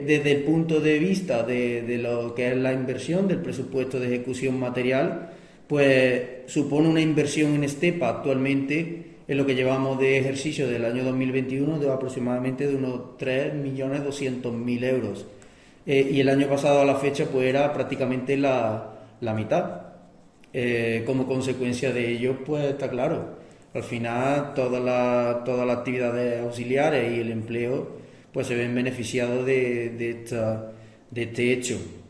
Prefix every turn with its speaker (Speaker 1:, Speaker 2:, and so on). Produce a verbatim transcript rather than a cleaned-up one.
Speaker 1: Desde el punto de vista de, de lo que es la inversión del presupuesto de ejecución material, pues supone una inversión en Estepa actualmente, en lo que llevamos de ejercicio del año dos mil veintiuno, de aproximadamente de unos tres millones doscientos mil euros. Eh, y el año pasado a la fecha pues era prácticamente la, la mitad. Eh, como consecuencia de ello, pues está claro, al final todas las todas las actividades auxiliares y el empleo pues se ven beneficiados de, de, esta, de este hecho.